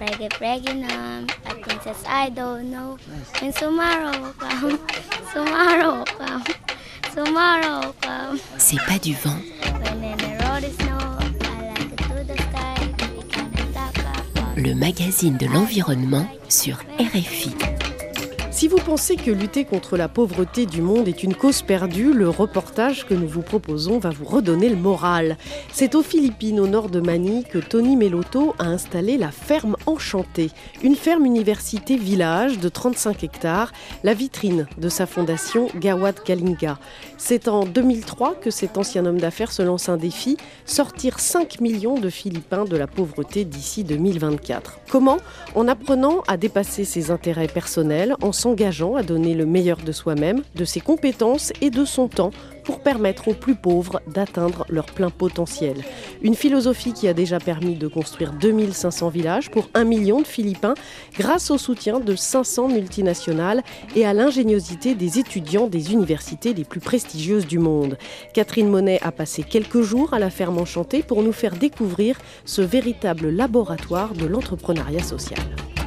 Reggae pregnant, a princess I don't know. When tomorrow come, tomorrow come, tomorrow come. C'est pas du vent. When the road is snow, I like it to the sky. We can talk about. Le magazine de l'environnement sur RFI. Si vous pensez que lutter contre la pauvreté du monde est une cause perdue, le reportage que nous vous proposons va vous redonner le moral. C'est aux Philippines, au nord de Manille, que Tony Meloto a installé la ferme Enchantée, une ferme université village de 35 hectares, la vitrine de sa fondation Gawad Kalinga. C'est en 2003 que cet ancien homme d'affaires se lance un défi, sortir 5 millions de Philippins de la pauvreté d'ici 2024. Comment ? En apprenant à dépasser ses intérêts personnels, en s'engageant à donner le meilleur de soi-même, de ses compétences et de son temps pour permettre aux plus pauvres d'atteindre leur plein potentiel. Une philosophie qui a déjà permis de construire 2500 villages pour 1 million de Philippins grâce au soutien de 500 multinationales et à l'ingéniosité des étudiants des universités les plus prestigieuses du monde. Catherine Monet a passé quelques jours à la ferme Enchantée pour nous faire découvrir ce véritable laboratoire de l'entrepreneuriat social.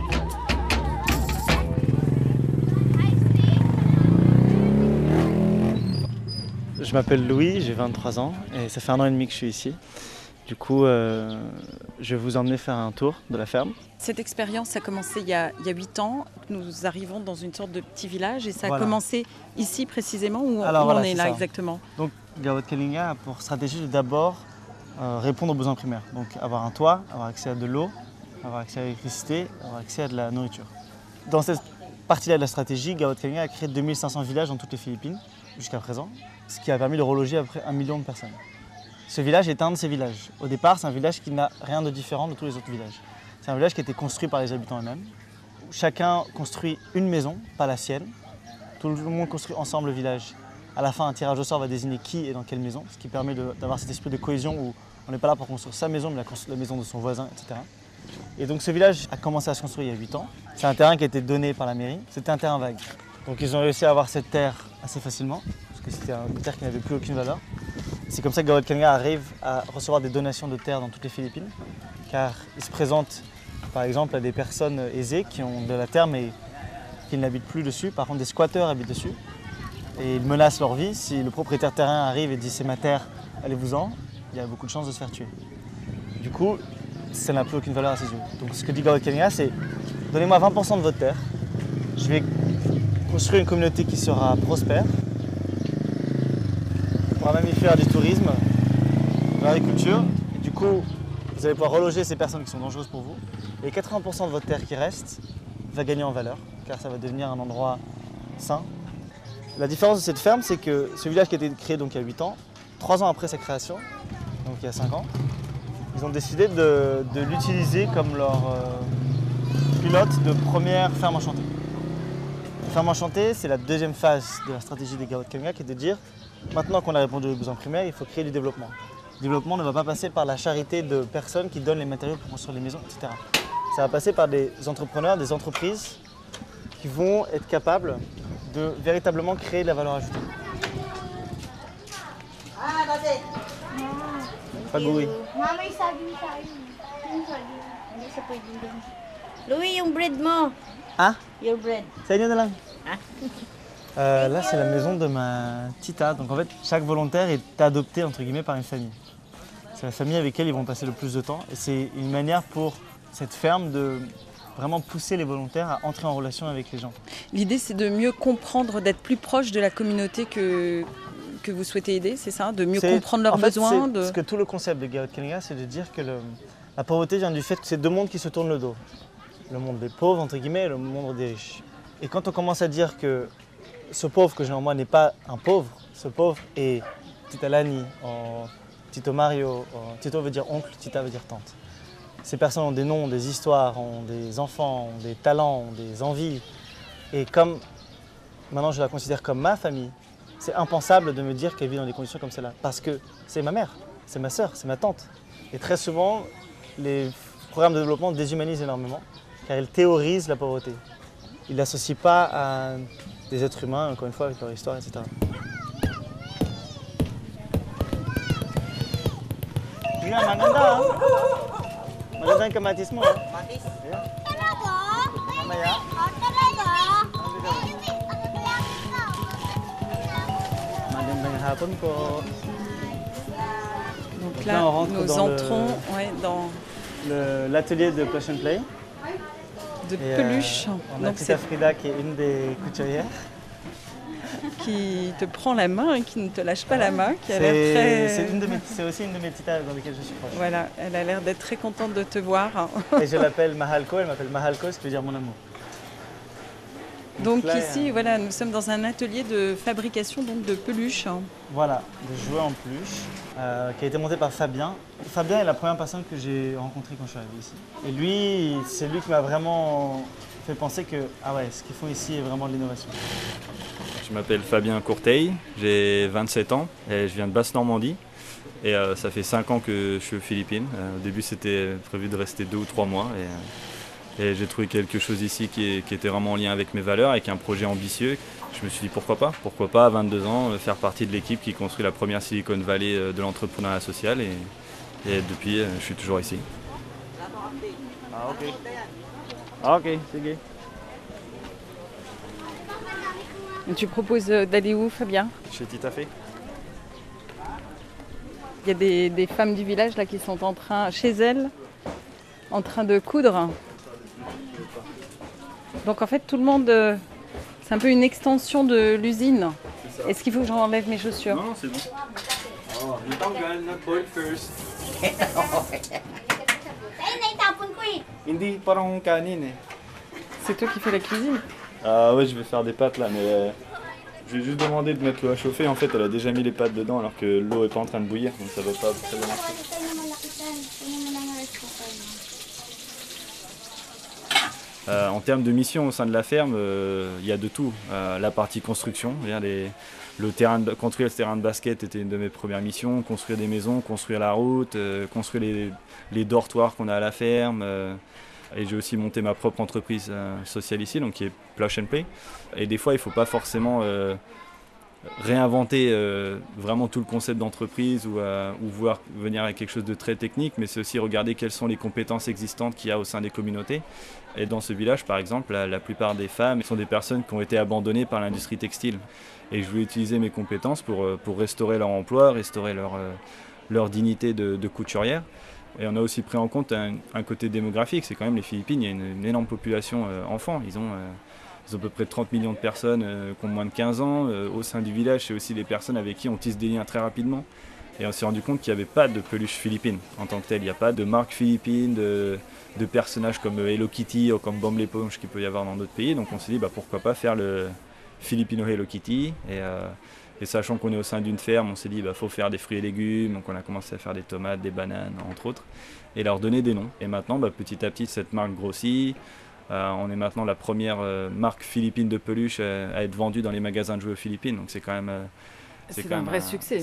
Je m'appelle Louis, j'ai 23 ans et ça fait 1 an et demi que je suis ici. Du coup, je vais vous emmener faire un tour de la ferme. Cette expérience a commencé il y a 8 ans. Nous arrivons dans une sorte de petit village et ça a commencé ici précisément où on est là ça. Exactement. Donc Gawad Kalinga a pour stratégie de d'abord répondre aux besoins primaires. Donc avoir un toit, avoir accès à de l'eau, avoir accès à l'électricité, avoir accès à de la nourriture. Dans cette partie-là de la stratégie, Gawad Kalinga a créé 2500 villages dans toutes les Philippines jusqu'à présent, ce qui a permis de reloger à peu près 1 million de personnes. Ce village est un de ces villages. Au départ, c'est un village qui n'a rien de différent de tous les autres villages. C'est un village qui a été construit par les habitants eux-mêmes. Chacun construit une maison, pas la sienne. Tout le monde construit ensemble le village. À la fin, un tirage au sort va désigner qui est dans quelle maison, ce qui permet d'avoir cet esprit de cohésion où on n'est pas là pour construire sa maison, mais la maison de son voisin, etc. Et donc ce village a commencé à se construire il y a 8 ans. C'est un terrain qui a été donné par la mairie. C'était un terrain vague. Donc ils ont réussi à avoir cette terre assez facilement, parce que c'était une terre qui n'avait plus aucune valeur. C'est comme ça que Gawad Kalinga arrive à recevoir des donations de terre dans toutes les Philippines, car il se présente par exemple à des personnes aisées qui ont de la terre mais qui n'habitent plus dessus. Par contre, des squatteurs habitent dessus et ils menacent leur vie. Si le propriétaire terrain arrive et dit c'est ma terre, allez-vous-en, il y a beaucoup de chances de se faire tuer. Du coup, ça n'a plus aucune valeur à ses yeux. Donc ce que dit Gawad Kalinga, c'est donnez-moi 20% de votre terre, je vais construire une communauté qui sera prospère. On va même y faire du tourisme, de l'agriculture. Et du coup, vous allez pouvoir reloger ces personnes qui sont dangereuses pour vous. Et 80% de votre terre qui reste va gagner en valeur, car ça va devenir un endroit sain. La différence de cette ferme, c'est que ce village qui a été créé donc, il y a 8 ans, 3 ans après sa création, donc il y a 5 ans, ils ont décidé de l'utiliser comme leur pilote de première ferme enchantée. La ferme enchantée, c'est la deuxième phase de la stratégie des Gawad Kalinga qui est de dire maintenant qu'on a répondu aux besoins primaires, il faut créer du développement. Le développement ne va pas passer par la charité de personnes qui donnent les matériaux pour construire les maisons, etc. Ça va passer par des entrepreneurs, des entreprises qui vont être capables de véritablement créer de la valeur ajoutée. Pag-uwi. Mama, sabi tayo. Hindi sa pwede din. Louis, yung bread mo. Ah? Your bread. Ça y est, là. Là, c'est la maison de ma tita. Donc en fait, chaque volontaire est adopté entre guillemets par une famille. C'est la famille avec laquelle ils vont passer le plus de temps. Et c'est une manière pour cette ferme de vraiment pousser les volontaires à entrer en relation avec les gens. L'idée, c'est de mieux comprendre, d'être plus proche de la communauté que vous souhaitez aider, c'est ça? De mieux comprendre leurs besoins Parce que tout le concept de Gawad Kalinga, c'est de dire que la pauvreté vient du fait que c'est deux mondes qui se tournent le dos. Le monde des pauvres, entre guillemets, et le monde des riches. Et quand on commence à dire que ce pauvre que j'ai en moi n'est pas un pauvre, ce pauvre est Tita Lani, Tito Mario, Tito veut dire oncle, Tita veut dire tante. Ces personnes ont des noms, des histoires, ont des enfants, ont des talents, ont des envies. Et comme maintenant je la considère comme ma famille, c'est impensable de me dire qu'elle vit dans des conditions comme celle-là. Parce que c'est ma mère, c'est ma sœur, c'est ma tante. Et très souvent, les programmes de développement déshumanisent énormément, car ils théorisent la pauvreté. Ils ne l'associent pas à des êtres humains, encore une fois, avec leur histoire, etc. Magandang kamatis mo. Mamaya. Magandang hapon po. Donc là, nous entrons dans l'atelier de Plush and Play. De peluche. On a Tita Frida qui est une des couturières. Qui te prend la main et qui ne te lâche pas la main. Qui a l'air très... C'est aussi une de mes titas dans lesquelles je suis proche. Voilà, elle a l'air d'être très contente de te voir. Et je l'appelle Mahalko, elle m'appelle Mahalko, ce qui veut dire mon amour. Donc là, ici, voilà, nous sommes dans un atelier de fabrication donc, de peluches. Voilà, de jouets en peluche, qui a été monté par Fabien. Fabien est la première personne que j'ai rencontrée quand je suis arrivé ici. Et lui, c'est lui qui m'a vraiment fait penser que ce qu'ils font ici est vraiment de l'innovation. Je m'appelle Fabien Courteil, j'ai 27 ans et je viens de Basse-Normandie. Et ça fait 5 ans que je suis aux Philippines. Au début, c'était prévu de rester 2 ou 3 mois. Et j'ai trouvé quelque chose ici qui était vraiment en lien avec mes valeurs, avec un projet ambitieux. Je me suis dit pourquoi pas à 22 ans faire partie de l'équipe qui construit la première Silicon Valley de l'entrepreneuriat social et depuis je suis toujours ici. Ok, c'est gay. Et tu proposes d'aller où, Fabien? Chez Tita Fé. Il y a des femmes du village là qui sont chez elles, en train de coudre. Donc en fait tout le monde, c'est un peu une extension de l'usine. Est-ce qu'il faut que j'enlève mes chaussures? Non, c'est bon. Oh, not boy first. Hindi parang kanin eh. C'est toi qui fais la cuisine? Ouais, je vais faire des pâtes là, mais je vais juste demander de mettre l'eau à chauffer. En fait, elle a déjà mis les pâtes dedans alors que l'eau est pas en train de bouillir, donc ça va pas très bien marcher. En termes de mission au sein de la ferme, il y a de tout. La partie construction, construire le terrain de basket était une de mes premières missions, construire des maisons, construire la route, construire les dortoirs qu'on a à la ferme. Et j'ai aussi monté ma propre entreprise sociale ici, donc qui est Plush and Play. Et des fois, il ne faut pas forcément réinventer vraiment tout le concept d'entreprise ou vouloir venir avec quelque chose de très technique, mais c'est aussi regarder quelles sont les compétences existantes qu'il y a au sein des communautés. Et dans ce village, par exemple, la plupart des femmes sont des personnes qui ont été abandonnées par l'industrie textile. Et je voulais utiliser mes compétences pour restaurer leur emploi, restaurer leur dignité de couturière. Et on a aussi pris en compte un côté démographique. C'est quand même les Philippines, il y a une énorme population enfants. Ils ont à peu près 30 millions de personnes qui ont moins de 15 ans. Au sein du village, c'est aussi des personnes avec qui on tisse des liens très rapidement. Et on s'est rendu compte qu'il n'y avait pas de peluche philippine en tant que telle. Il n'y a pas de marque philippine, de personnages comme Hello Kitty ou comme Bomb l'éponge qu'il peut y avoir dans d'autres pays. Donc on s'est dit pourquoi pas faire le Filipino Hello Kitty. Et sachant qu'on est au sein d'une ferme, on s'est dit faut faire des fruits et légumes. Donc on a commencé à faire des tomates, des bananes, entre autres, et leur donner des noms. Et maintenant, petit à petit, cette marque grossit. On est maintenant la première marque philippine de peluche à être vendue dans les magasins de jouets aux Philippines. Donc c'est quand même... c'est un vrai succès.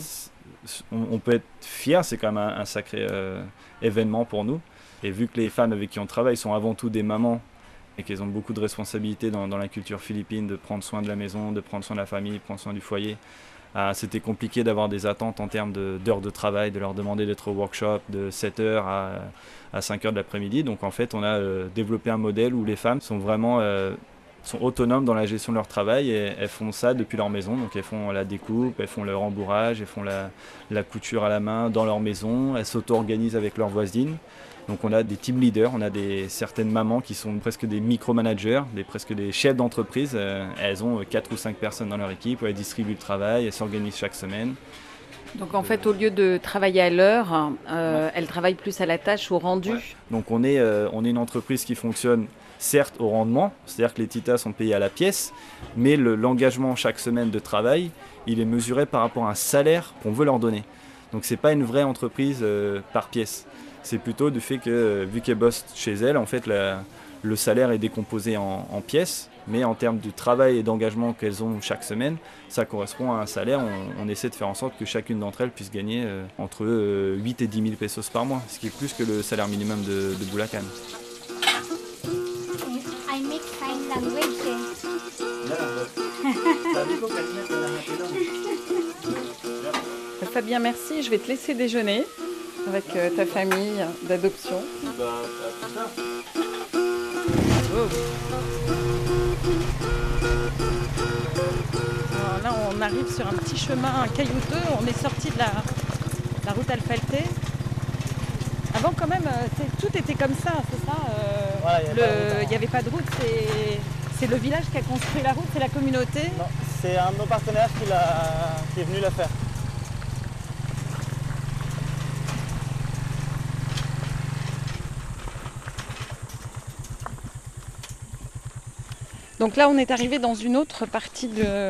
On peut être fier, c'est quand même un sacré événement pour nous. Et vu que les femmes avec qui on travaille sont avant tout des mamans et qu'elles ont beaucoup de responsabilités dans la culture philippine, de prendre soin de la maison, de prendre soin de la famille, de prendre soin du foyer, c'était compliqué d'avoir des attentes en termes d'heures de travail, de leur demander d'être au workshop de 7h à 5h de l'après-midi. Donc en fait, on a développé un modèle où les femmes sont vraiment sont autonomes dans la gestion de leur travail et elles font ça depuis leur maison. Donc elles font la découpe, elles font le rembourrage, elles font la couture à la main dans leur maison, elles s'auto-organisent avec leurs voisines. Donc on a des team leaders, on a certaines mamans qui sont presque des micro-managers, presque des chefs d'entreprise. Elles ont 4 ou 5 personnes dans leur équipe, elles distribuent le travail, elles s'organisent chaque semaine. Donc en fait, au lieu de travailler à l'heure, elles travaillent plus à la tâche, au rendu. Ouais. Donc on est une entreprise qui fonctionne certes au rendement, c'est-à-dire que les titas sont payés à la pièce, mais l'engagement chaque semaine de travail, il est mesuré par rapport à un salaire qu'on veut leur donner. Donc c'est pas une vraie entreprise par pièce. C'est plutôt du fait que, vu qu'elles bossent chez elles, en fait, le salaire est décomposé en pièces, mais en termes de travail et d'engagement qu'elles ont chaque semaine, ça correspond à un salaire. On essaie de faire en sorte que chacune d'entre elles puisse gagner entre 8 et 10 000 pesos par mois, ce qui est plus que le salaire minimum de Bulacan. I make sign language. Fabien, merci. Je vais te laisser déjeuner avec ta famille d'adoption. Alors là, on arrive sur un petit chemin caillouteux. On est sorti de la route asphaltée. Avant, quand même, tout était comme ça, c'est ça il n'y avait pas de route. C'est le village qui a construit la route, c'est la communauté. Non, c'est un de nos partenaires qui est venu la faire. Donc là, on est arrivé dans une autre partie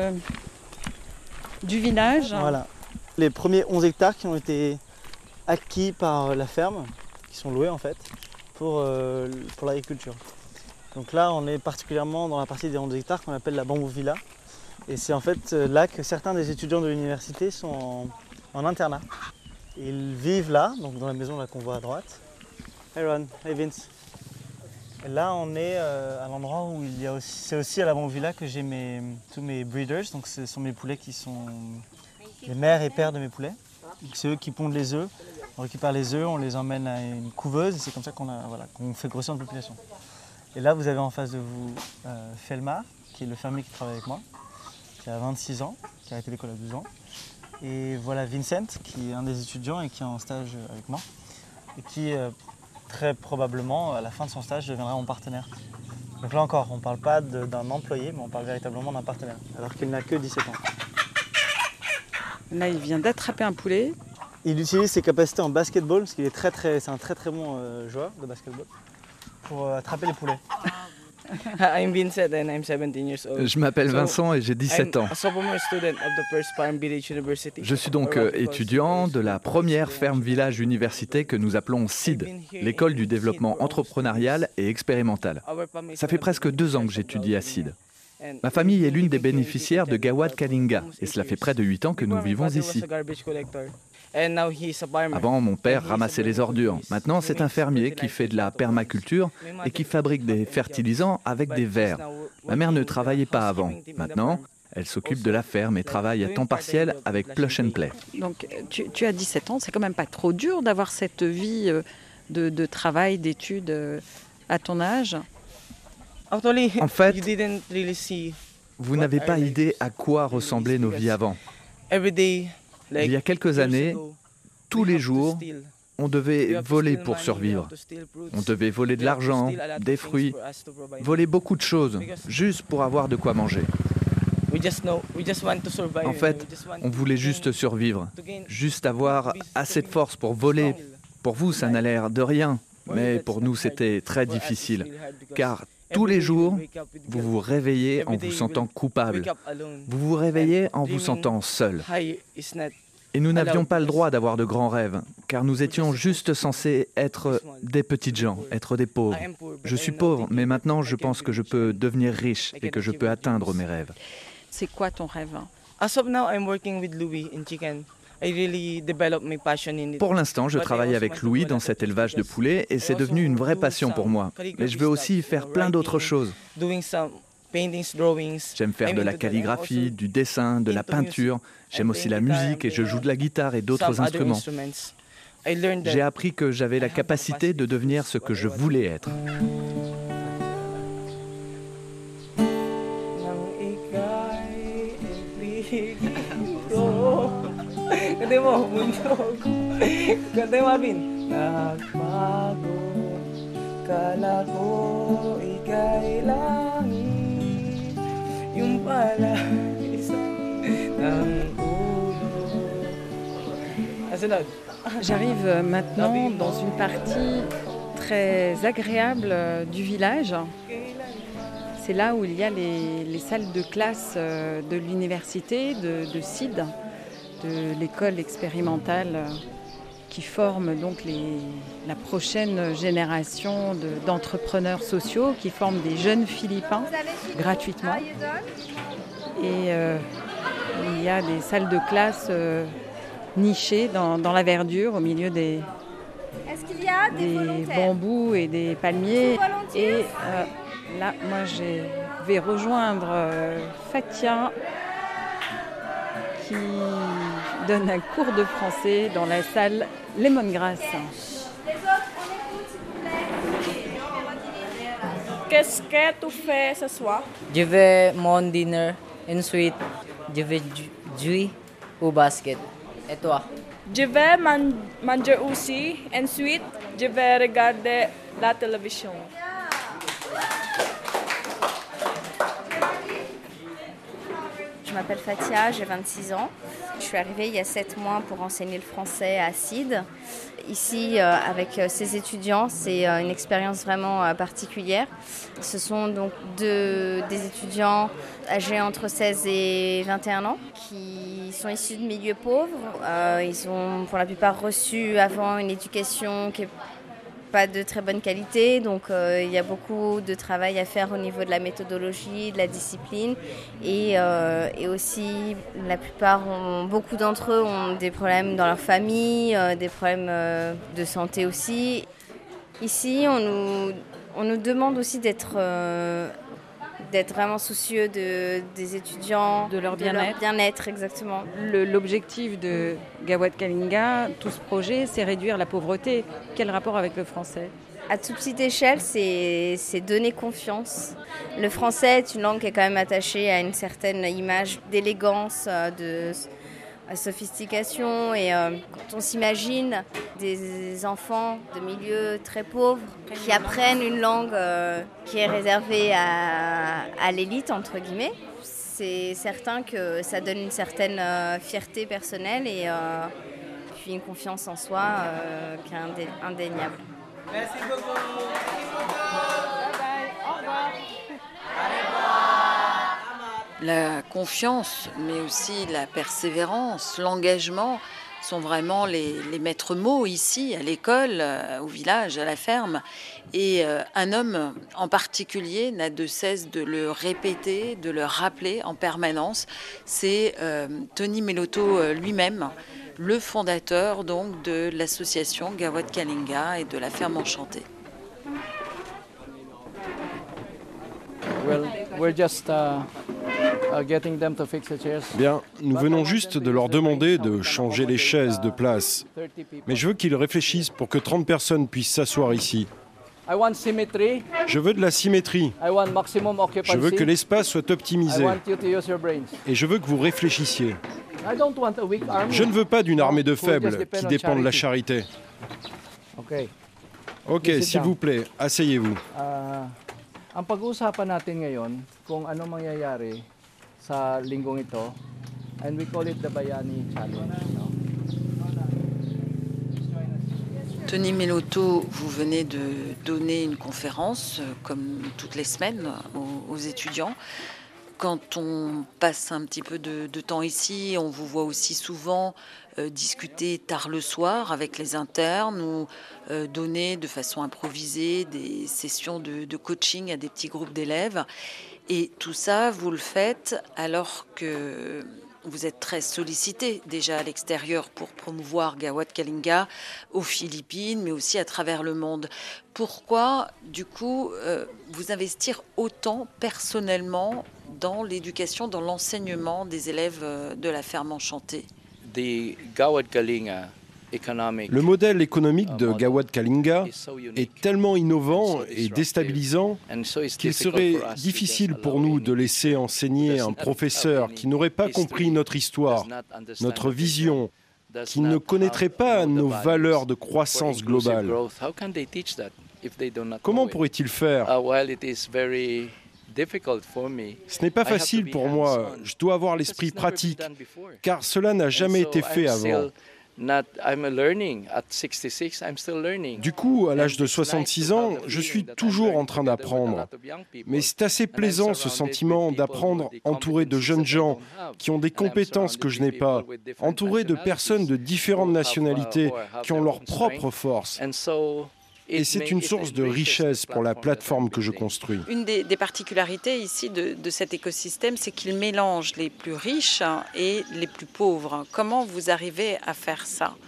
du village. Voilà. Les premiers 11 hectares qui ont été acquis par la ferme, qui sont loués en fait, pour l'agriculture. Donc là, on est particulièrement dans la partie des 11 hectares qu'on appelle la Bamboo Villa. Et c'est en fait là que certains des étudiants de l'université sont en internat. Ils vivent là, donc dans la maison là qu'on voit à droite. Hey Ron, hey Vince. Et là, on est à l'endroit où il y a aussi, c'est aussi à la Bamboo Villa que j'ai tous mes breeders. Donc ce sont mes poulets qui sont les mères et pères de mes poulets. C'est eux qui pondent les œufs. On récupère les œufs, on les emmène à une couveuse et c'est comme ça qu'on fait grossir notre population. Et là, vous avez en face de vous Felmar, qui est le fermier qui travaille avec moi, qui a 26 ans, qui a arrêté l'école à 12 ans. Et voilà Vincent, qui est un des étudiants et qui est en stage avec moi. Et qui, très probablement, à la fin de son stage, deviendra mon partenaire. Donc là encore, on ne parle pas d'un employé, mais on parle véritablement d'un partenaire, alors qu'il n'a que 17 ans. Là, il vient d'attraper un poulet. Il utilise ses capacités en basketball, parce qu'il est c'est un très bon joueur de basketball, pour attraper les poulets. I'm Vincent and I'm 17 years old. Je m'appelle Vincent et j'ai 17 ans. I'm a sophomore student of the First Farm Village University. Je suis donc étudiant de la première ferme village université que nous appelons SID, l'école du développement entrepreneurial et expérimental. Ça fait presque 2 ans que j'étudie à SID. Ma famille est l'une des bénéficiaires de Gawad Kalinga et cela fait près de 8 ans que nous vivons ici. Avant, mon père ramassait les ordures. Maintenant, c'est un fermier qui fait de la permaculture et qui fabrique des fertilisants avec des vers. Ma mère ne travaillait pas avant. Maintenant, elle s'occupe de la ferme et travaille à temps partiel avec Plush and Play. Donc, tu as 17 ans, c'est quand même pas trop dur d'avoir cette vie de travail, d'études à ton âge? En fait, vous n'avez pas idée à quoi ressemblaient nos vies avant. Il y a quelques années, tous les jours, on devait voler pour survivre. On devait voler de l'argent, des fruits, voler beaucoup de choses, juste pour avoir de quoi manger. En fait, on voulait juste survivre, juste avoir assez de force pour voler. Pour vous, ça n'a l'air de rien, mais pour nous, c'était très difficile, car tous les jours, vous vous réveillez en vous sentant coupable. Vous vous réveillez en vous sentant seul. Et nous n'avions pas le droit d'avoir de grands rêves, car nous étions juste censés être des petites gens, être des pauvres. Je suis pauvre, mais maintenant je pense que je peux devenir riche et que je peux atteindre mes rêves. C'est quoi ton rêve? Pour l'instant, je travaille avec Louis dans cet élevage de poulets et c'est devenu une vraie passion pour moi. Mais je veux aussi faire plein d'autres choses. J'aime faire de la calligraphie, du dessin, de la peinture. J'aime aussi la musique et je joue de la guitare et d'autres instruments. J'ai appris que j'avais la capacité de devenir ce que je voulais être. J'arrive maintenant dans une partie très agréable du village. C'est là où il y a les salles de classe de l'université de SID, de l'école expérimentale qui forme donc la prochaine génération d'entrepreneurs sociaux, qui forment des jeunes Philippins gratuitement. Et il y a des salles de classe nichées dans la verdure, au milieu des bambous et des palmiers. Et là, moi, je vais rejoindre Fatia, qui donne un cours de français dans la salle Lemongrass. Qu'est-ce que tu fais ce soir? Je vais mon dîner, ensuite je vais jouer au basket. Et toi? Je vais manger aussi. Ensuite, je vais regarder la télévision. Je m'appelle Fatia, j'ai 26 ans. Je suis arrivée il y a 7 mois pour enseigner le français à Sid. Ici, avec ces étudiants, c'est une expérience vraiment particulière. Ce sont donc des étudiants âgés entre 16 et 21 ans qui sont issus de milieux pauvres. Ils ont pour la plupart reçu avant une éducation qui n'est pas de très bonne qualité, donc il y a beaucoup de travail à faire au niveau de la méthodologie, de la discipline et aussi la plupart, beaucoup d'entre eux ont des problèmes dans leur famille, des problèmes de santé aussi. Ici, on nous demande aussi d'être vraiment soucieux des étudiants, de leur bien-être. Exactement. L'objectif de Gawad Kalinga, tout ce projet, c'est réduire la pauvreté. Quel rapport avec le français? À toute petite échelle, c'est donner confiance. Le français est une langue qui est quand même attachée à une certaine image d'élégance, de sophistication. Et quand on s'imagine des enfants de milieux très pauvres qui apprennent une langue qui est réservée à l'élite, entre guillemets, c'est certain que ça donne une certaine fierté personnelle et puis une confiance en soi qui est indéniable. Merci beaucoup. Au revoir. La confiance, mais aussi la persévérance, l'engagement sont vraiment les maîtres mots ici, à l'école, au village, à la ferme. Et un homme en particulier n'a de cesse de le répéter, de le rappeler en permanence. C'est Tony Melotto lui-même, le fondateur donc de l'association Gawad Kalinga et de la ferme enchantée. Bien, nous venons juste de leur demander de changer les chaises de place. Mais je veux qu'ils réfléchissent pour que 30 personnes puissent s'asseoir ici. Je veux de la symétrie. Je veux que l'espace soit optimisé. Et je veux que vous réfléchissiez. Je ne veux pas d'une armée de faibles qui dépend de la charité. Ok, s'il vous plaît, asseyez-vous. Ang pag-uusapan natin ngayon kung ano mangyayari sa linggong ito, and we call it the Bayani Challenge. Tony Melotto, vous venez de donner une conférence, comme toutes les semaines, aux étudiants. Quand on passe un petit peu de temps ici, on vous voit aussi souvent discuter tard le soir avec les internes ou donner de façon improvisée des sessions de coaching à des petits groupes d'élèves. Et tout ça, vous le faites alors que vous êtes très sollicité déjà à l'extérieur pour promouvoir Gawad Kalinga aux Philippines, mais aussi à travers le monde. Pourquoi, du coup, vous investir autant personnellement dans l'éducation, dans l'enseignement des élèves de la ferme enchantée? Le modèle économique de Gawad Kalinga est tellement innovant et déstabilisant qu'il serait difficile pour nous de laisser enseigner un professeur qui n'aurait pas compris notre histoire, notre vision, qui ne connaîtrait pas nos valeurs de croissance globale. Comment pourrait-il faire ? Ce n'est pas facile pour moi, je dois avoir l'esprit pratique, car cela n'a jamais été fait avant. Du coup, à l'âge de 66 ans, je suis toujours en train d'apprendre. Mais c'est assez plaisant ce sentiment d'apprendre entouré de jeunes gens qui ont des compétences que je n'ai pas, entouré de personnes de différentes nationalités qui ont leur propre force. Et c'est une source de richesse pour la plateforme que je construis. Une des particularités ici de cet écosystème, c'est qu'il mélange les plus riches et les plus pauvres. Comment vous arrivez à faire ça?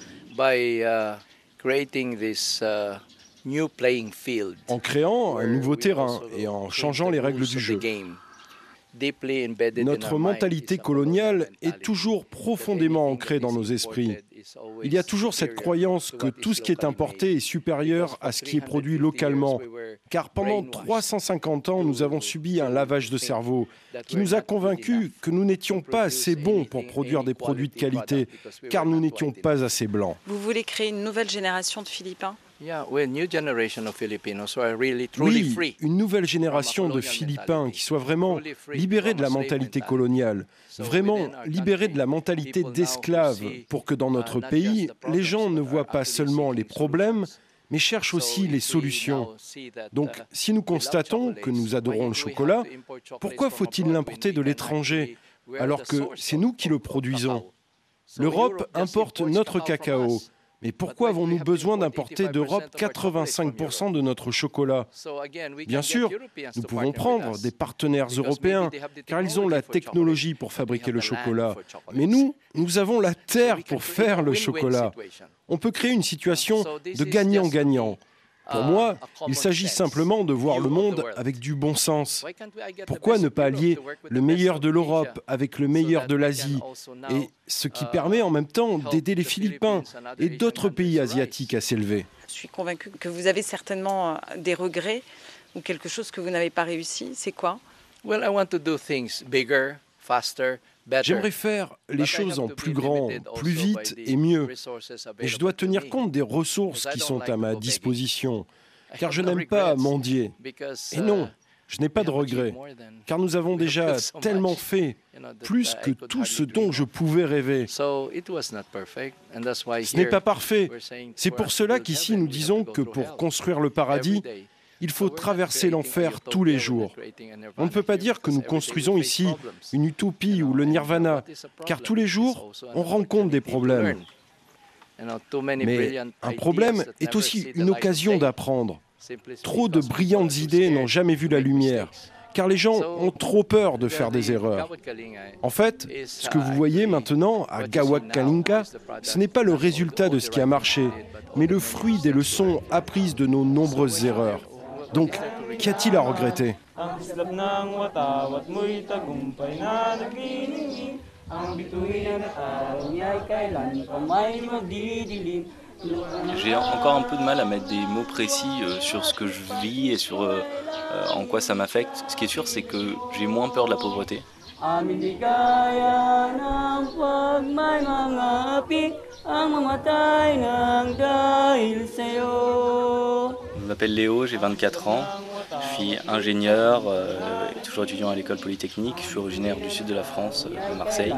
En créant un nouveau terrain et en changeant les règles du jeu. Notre mentalité coloniale est toujours profondément ancrée dans nos esprits. Il y a toujours cette croyance que tout ce qui est importé est supérieur à ce qui est produit localement. Car pendant 350 ans, nous avons subi un lavage de cerveau qui nous a convaincus que nous n'étions pas assez bons pour produire des produits de qualité, car nous n'étions pas assez blancs. Vous voulez créer une nouvelle génération de Philippins ? Oui, une nouvelle génération de Philippins qui soit vraiment libérés de la mentalité coloniale, vraiment libérés de la mentalité d'esclaves, pour que dans notre pays, les gens ne voient pas seulement les problèmes, mais cherchent aussi les solutions. Donc, si nous constatons que nous adorons le chocolat, pourquoi faut-il l'importer de l'étranger, alors que c'est nous qui le produisons ? L'Europe importe notre cacao. Mais pourquoi avons-nous besoin d'importer d'Europe 85% de notre chocolat ? Bien sûr, nous pouvons prendre des partenaires européens, car ils ont la technologie pour fabriquer le chocolat. Mais nous avons la terre pour faire le chocolat. On peut créer une situation de gagnant-gagnant. Pour moi, il s'agit simplement de voir le monde avec du bon sens. Pourquoi ne pas allier le meilleur de l'Europe avec le meilleur de l'Asie, et ce qui permet en même temps d'aider les Philippins et d'autres pays asiatiques à s'élever. Je suis convaincue que vous avez certainement des regrets ou quelque chose que vous n'avez pas réussi. C'est quoi ? J'aimerais faire les choses en plus grand, plus vite et mieux. Mais je dois tenir compte des ressources qui sont à ma disposition, car je n'aime pas mendier. Et non, je n'ai pas de regrets, car nous avons déjà tellement fait, plus que tout ce dont je pouvais rêver. Ce n'est pas parfait. C'est pour cela qu'ici nous disons que pour construire le paradis, il faut traverser l'enfer tous les jours. On ne peut pas dire que nous construisons ici une utopie ou le nirvana, car tous les jours, on rencontre des problèmes. Mais un problème est aussi une occasion d'apprendre. Trop de brillantes idées n'ont jamais vu la lumière, car les gens ont trop peur de faire des erreurs. En fait, ce que vous voyez maintenant à Gawak Kalinka, ce n'est pas le résultat de ce qui a marché, mais le fruit des leçons apprises de nos nombreuses erreurs. Donc, qu'y a-t-il à regretter ? J'ai encore un peu de mal à mettre des mots précis sur ce que je vis et sur en quoi ça m'affecte. Ce qui est sûr, c'est que j'ai moins peur de la pauvreté. Je m'appelle Léo, j'ai 24 ans, je suis ingénieur, toujours étudiant à l'école polytechnique, je suis originaire du sud de la France, de Marseille.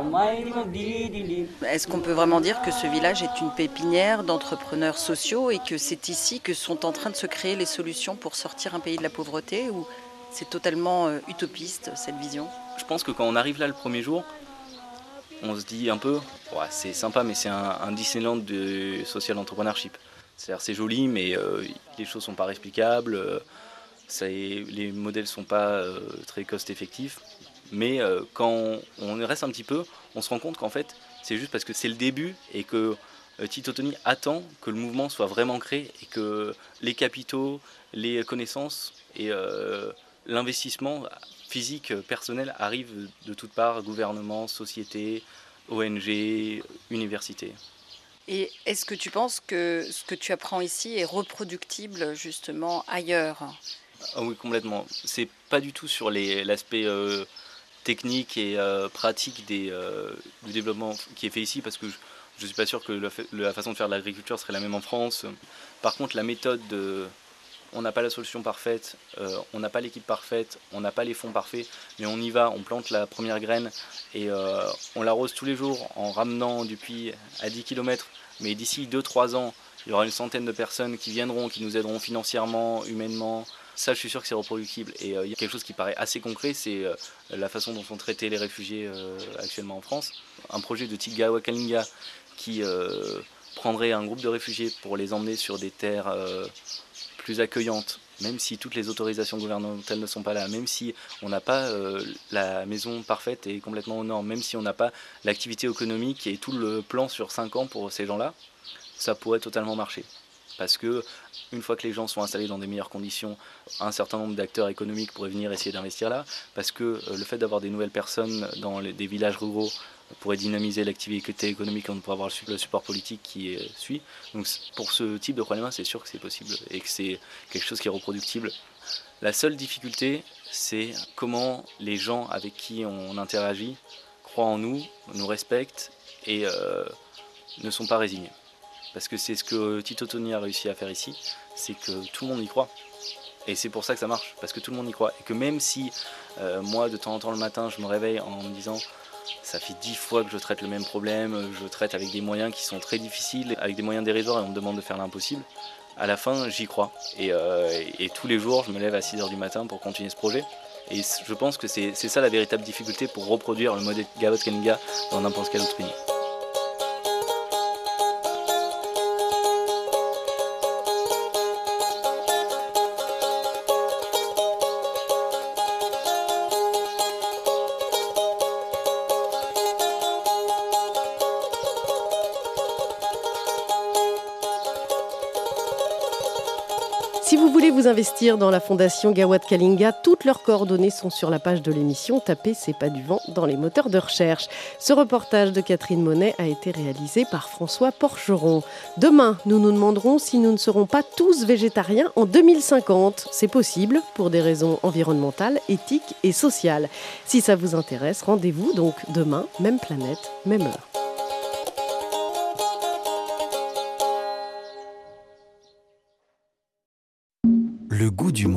Est-ce qu'on peut vraiment dire que ce village est une pépinière d'entrepreneurs sociaux et que c'est ici que sont en train de se créer les solutions pour sortir un pays de la pauvreté, ou c'est totalement utopiste cette vision ? Je pense que quand on arrive là le premier jour, on se dit un peu, ouais, c'est sympa mais c'est un Disneyland de social entrepreneurship. C'est-à-dire c'est joli mais les choses sont pas explicables, les modèles sont pas très cost-effectifs. Mais quand on reste un petit peu, on se rend compte qu'en fait c'est juste parce que c'est le début et que Tito Tony attend que le mouvement soit vraiment créé et que les capitaux, les connaissances et l'investissement physique, personnel arrivent de toutes parts, gouvernement, société, ONG, université. Et est-ce que tu penses que ce que tu apprends ici est reproductible justement ailleurs ? Ah oui, complètement. C'est pas du tout sur l'aspect technique et pratique du développement qui est fait ici, parce que je ne suis pas sûr que la façon de faire de l'agriculture serait la même en France. Par contre, la méthode on n'a pas la solution parfaite, on n'a pas l'équipe parfaite, on n'a pas les fonds parfaits, mais on y va, on plante la première graine et on l'arrose tous les jours en ramenant du puits à 10 km. Mais d'ici 2-3 ans, il y aura une centaine de personnes qui viendront, qui nous aideront financièrement, humainement. Ça, je suis sûr que c'est reproductible. Et il y a quelque chose qui paraît assez concret, c'est la façon dont sont traités les réfugiés actuellement en France. Un projet de Gawak Kalinka qui prendrait un groupe de réfugiés pour les emmener sur des terres plus accueillantes, même si toutes les autorisations gouvernementales ne sont pas là, même si on n'a pas la maison parfaite et complètement aux normes, même si on n'a pas l'activité économique et tout le plan sur 5 ans pour ces gens-là, ça pourrait totalement marcher. Parce que une fois que les gens sont installés dans des meilleures conditions, un certain nombre d'acteurs économiques pourraient venir essayer d'investir là, parce que le fait d'avoir des nouvelles personnes dans des villages ruraux pourrait dynamiser l'activité économique, on pourrait avoir le support politique qui suit. Donc pour ce type de problème, c'est sûr que c'est possible et que c'est quelque chose qui est reproductible. La seule difficulté, c'est comment les gens avec qui on interagit croient en nous, nous respectent et ne sont pas résignés. Parce que c'est ce que Tito Toni a réussi à faire ici, c'est que tout le monde y croit. Et c'est pour ça que ça marche, parce que tout le monde y croit. Et que même si moi, de temps en temps le matin, je me réveille en me disant ça fait 10 fois que je traite le même problème, je traite avec des moyens qui sont très difficiles, avec des moyens dérisoires et on me demande de faire l'impossible, à la fin, j'y crois. Et tous les jours, je me lève à 6 h du matin pour continuer ce projet. Et je pense que c'est ça la véritable difficulté pour reproduire le modèle Gawat Kalinga dans n'importe quel autre pays. Si vous voulez vous investir dans la fondation Gawat Kalinga, toutes leurs coordonnées sont sur la page de l'émission. Tapez C'est pas du vent dans les moteurs de recherche. Ce reportage de Catherine Monet a été réalisé par François Porcheron. Demain, nous nous demanderons si nous ne serons pas tous végétariens en 2050. C'est possible pour des raisons environnementales, éthiques et sociales. Si ça vous intéresse, rendez-vous donc demain, même planète, même heure. Le goût du monde.